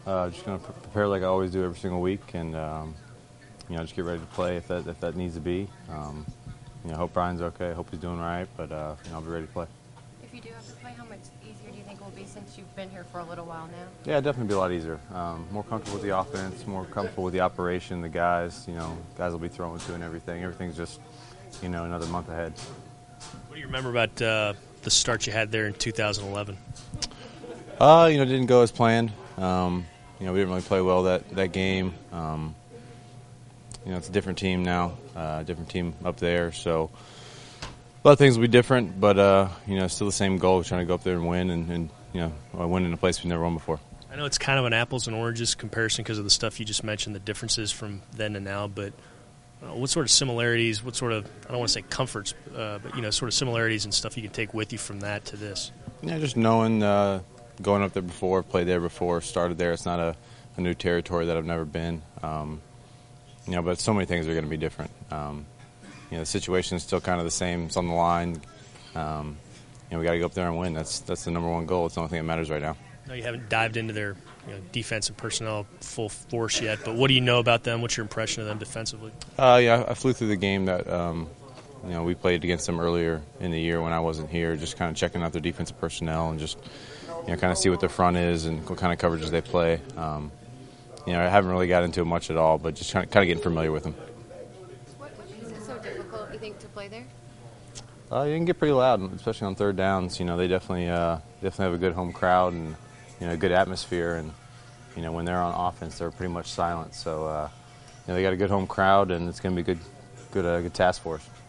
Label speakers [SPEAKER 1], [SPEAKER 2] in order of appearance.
[SPEAKER 1] Just going to prepare like I always do every single week, and just get ready to play if that needs to be. Hope Brian's okay. Hope he's doing right, but I'll be ready to play.
[SPEAKER 2] If you do have to play, how much easier do you think it will be since you've been here for a little while now?
[SPEAKER 1] Yeah, definitely be a lot easier. More comfortable with the offense, more comfortable with the operation, the guys. Guys will be throwing to and everything. Everything's just another month ahead.
[SPEAKER 3] What do you remember about the start you had there in 2011?
[SPEAKER 1] Didn't go as planned. We didn't really play well that game. It's a different team now, different team up there. So a lot of things will be different, but still the same goal: trying to go up there and win, and win in a place we've never won before.
[SPEAKER 3] I know it's kind of an apples and oranges comparison because of the stuff you just mentioned, the differences from then to now. But what sort of similarities? What sort of, I don't want to say comforts, but sort of similarities and stuff you can take with you from that to this?
[SPEAKER 1] Yeah, just knowing. Going up there before, played there before, started there. It's not a new territory that I've never been. But so many things are going to be different. The situation is still kind of the same. It's on the line. We got to go up there and win. That's the number one goal. It's the only thing that matters right now.
[SPEAKER 3] No, you haven't dived into their defense and personnel full force yet, but what do you know about them? What's your impression of them defensively?
[SPEAKER 1] I flew through the game that we played against them earlier in the year when I wasn't here, just kind of checking out their defensive personnel and just kind of see what their front is and what kind of coverages they play. I haven't really got into it much at all, but just kind of getting familiar with them.
[SPEAKER 2] What makes it so difficult, you think, to play there?
[SPEAKER 1] You can get pretty loud, especially on third downs. They definitely have a good home crowd and a good atmosphere. And when they're on offense, they're pretty much silent. So they got a good home crowd, and it's going to be a good task for us.